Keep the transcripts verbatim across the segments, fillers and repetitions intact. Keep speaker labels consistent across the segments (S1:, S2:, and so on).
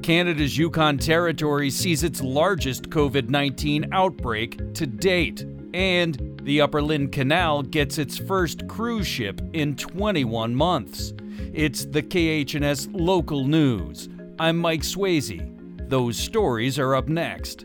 S1: Canada's Yukon Territory sees its largest covid nineteen outbreak to date. And the Upper Lynn Canal gets its first cruise ship in twenty-one months. It's the K H N S Local News. I'm Mike Swayze. Those stories are up next.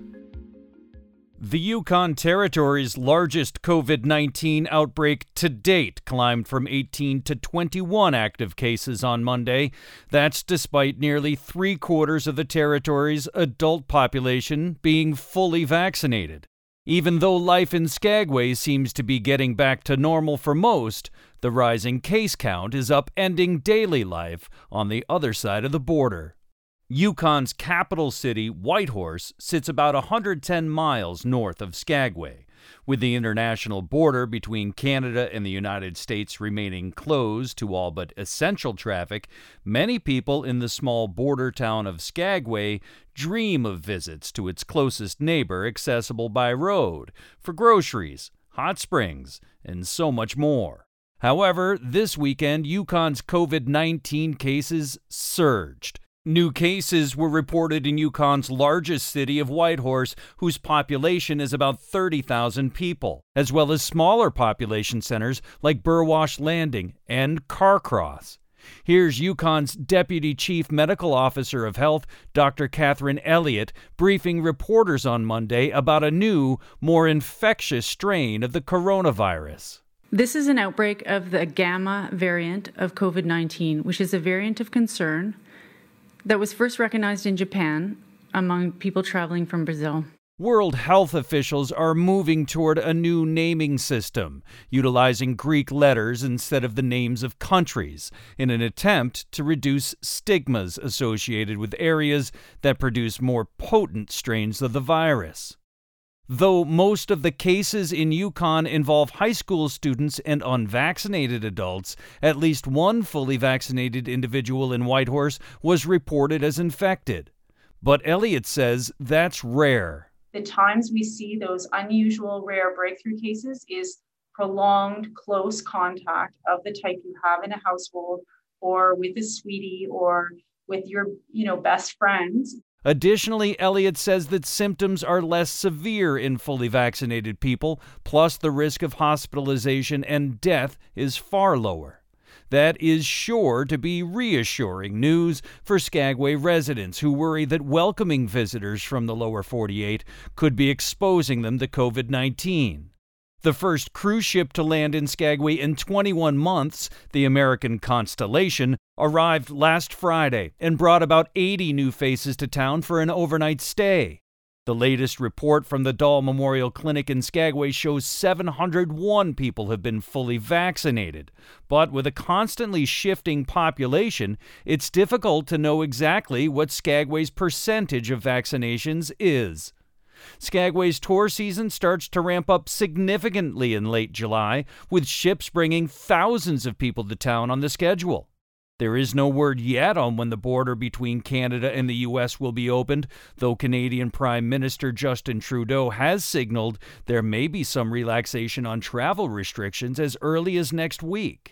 S1: The Yukon Territory's largest covid nineteen outbreak to date climbed from eighteen to twenty-one active cases on Monday. That's despite nearly three quarters of the territory's adult population being fully vaccinated. Even though life in Skagway seems to be getting back to normal for most, the rising case count is upending daily life on the other side of the border. Yukon's capital city, Whitehorse, sits about one hundred ten miles north of Skagway. With the international border between Canada and the United States remaining closed to all but essential traffic, many people in the small border town of Skagway dream of visits to its closest neighbor accessible by road for groceries, hot springs, and so much more. However, this weekend, Yukon's covid nineteen cases surged. New cases were reported in Yukon's largest city of Whitehorse, whose population is about thirty thousand people, as well as smaller population centers like Burwash Landing and Carcross. Here's Yukon's Deputy Chief Medical Officer of Health, Doctor Catherine Elliott, briefing reporters on Monday about a new, more infectious strain of the coronavirus.
S2: This is an outbreak of the Gamma variant of covid nineteen, which is a variant of concern that was first recognized in Japan among people traveling from Brazil.
S1: World health officials are moving toward a new naming system, utilizing Greek letters instead of the names of countries, in an attempt to reduce stigmas associated with areas that produce more potent strains of the virus. Though most of the cases in Yukon involve high school students and unvaccinated adults, at least one fully vaccinated individual in Whitehorse was reported as infected. But Elliott says that's rare.
S3: The times we see those unusual rare breakthrough cases is prolonged close contact of the type you have in a household or with a sweetie or with your, you know, best friends.
S1: Additionally, Elliott says that symptoms are less severe in fully vaccinated people, plus the risk of hospitalization and death is far lower. That is sure to be reassuring news for Skagway residents who worry that welcoming visitors from the lower forty-eight could be exposing them to covid nineteen. The first cruise ship to land in Skagway in twenty-one months, the American Constellation, arrived last Friday and brought about eighty new faces to town for an overnight stay. The latest report from the Dahl Memorial Clinic in Skagway shows seven hundred one people have been fully vaccinated. But with a constantly shifting population, it's difficult to know exactly what Skagway's percentage of vaccinations is. Skagway's tour season starts to ramp up significantly in late July, with ships bringing thousands of people to town on the schedule. There is no word yet on when the border between Canada and the U S will be opened, though Canadian Prime Minister Justin Trudeau has signaled there may be some relaxation on travel restrictions as early as next week.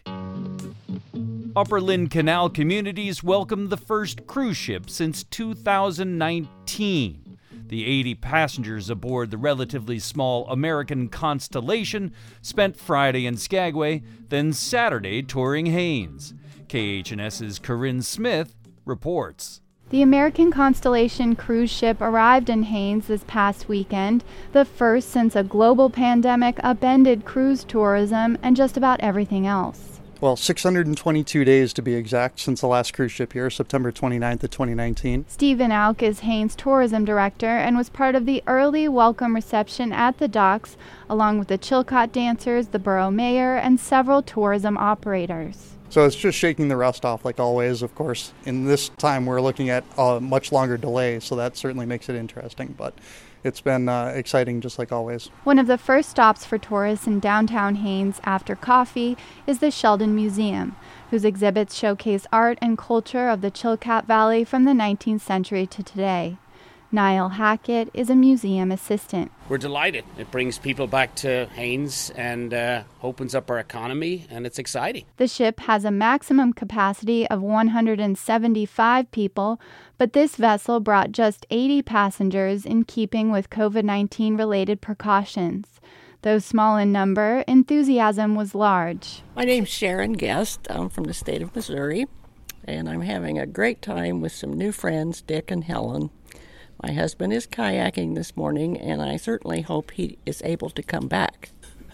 S1: Upper Lynn Canal communities welcomed the first cruise ship since two thousand nineteen. The eighty passengers aboard the relatively small American Constellation spent Friday in Skagway, then Saturday touring Haines. K H N S's Corinne Smith reports.
S4: The American Constellation cruise ship arrived in Haines this past weekend, the first since a global pandemic upended cruise tourism and just about everything else.
S5: Well, six hundred twenty-two days to be exact since the last cruise ship here, September twenty-ninth of twenty nineteen.
S4: Stephen Auk is Haines tourism director and was part of the early welcome reception at the docks, along with the Chilcot dancers, the borough mayor, and several tourism operators.
S5: So it's just shaking the rust off like always, of course. In this time, we're looking at a much longer delay, so that certainly makes it interesting. But it's been uh, exciting just like always.
S4: One of the first stops for tourists in downtown Haines after coffee is the Sheldon Museum, whose exhibits showcase art and culture of the Chilkat Valley from the nineteenth century to today. Niall Hackett is a museum assistant.
S6: We're delighted. It brings people back to Haines and uh, opens up our economy, and it's exciting.
S4: The ship has a maximum capacity of one hundred seventy-five people, but this vessel brought just eighty passengers in keeping with COVID nineteen related precautions. Though small in number, enthusiasm was large.
S7: My name's Sharon Guest. I'm from the state of Missouri, and I'm having a great time with some new friends, Dick and Helen. My husband is kayaking this morning, and I certainly hope he is able to come back.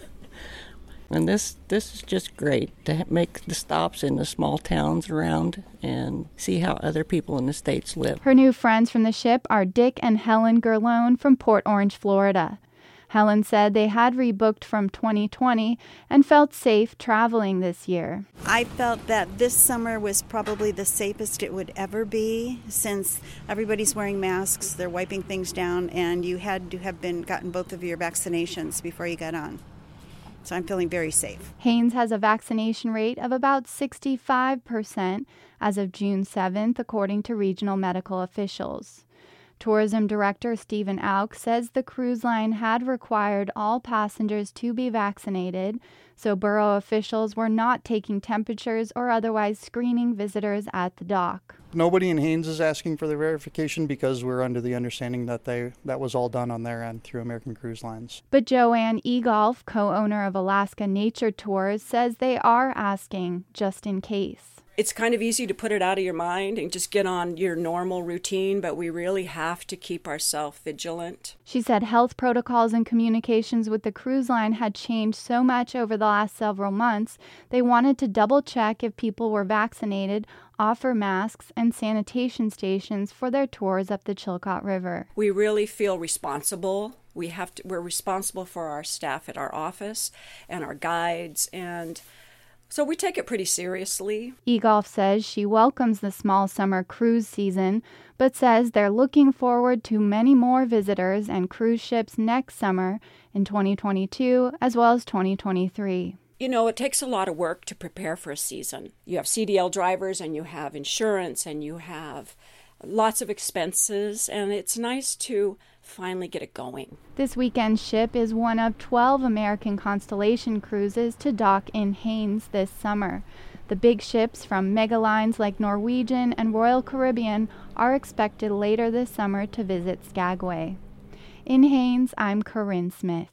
S7: And this this is just great to make the stops in the small towns around and see how other people in the States live.
S4: Her new friends from the ship are Dick and Helen Gerlone from Port Orange, Florida. Helen said they had rebooked from twenty twenty and felt safe traveling this year.
S8: I felt that this summer was probably the safest it would ever be, since everybody's wearing masks, they're wiping things down, and you had to have been gotten both of your vaccinations before you got on. So I'm feeling very safe.
S4: Haines has a vaccination rate of about sixty-five percent as of June seventh, according to regional medical officials. Tourism Director Stephen Auk says the cruise line had required all passengers to be vaccinated, so borough officials were not taking temperatures or otherwise screening visitors at the dock.
S5: Nobody in Haines is asking for the verification because we're under the understanding that they that was all done on their end through American Cruise Lines.
S4: But Joanne Egolf, co-owner of Alaska Nature Tours, says they are asking just in case.
S9: It's kind of easy to put it out of your mind and just get on your normal routine, but we really have to keep ourselves vigilant.
S4: She said health protocols and communications with the cruise line had changed so much over the last several months, they wanted to double check if people were vaccinated, offer masks and sanitation stations for their tours up the Chilkat River.
S9: We really feel responsible. We have to, we're responsible for our staff at our office and our guides, and so we take it pretty seriously.
S4: Egolf says she welcomes the small summer cruise season, but says they're looking forward to many more visitors and cruise ships next summer in twenty twenty-two as well as twenty twenty-three.
S9: You know, it takes a lot of work to prepare for a season. You have C D L drivers and you have insurance and you have lots of expenses, and it's nice to finally get it going.
S4: This weekend's ship is one of twelve American Constellation cruises to dock in Haines this summer. The big ships from mega lines like Norwegian and Royal Caribbean are expected later this summer to visit Skagway. In Haines, I'm Corinne Smith.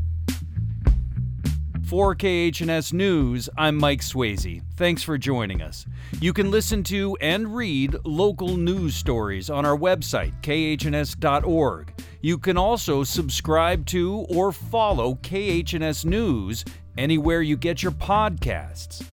S1: For K H N S News, I'm Mike Swayze. Thanks for joining us. You can listen to and read local news stories on our website, K H N S dot org. You can also subscribe to or follow K H N S News anywhere you get your podcasts.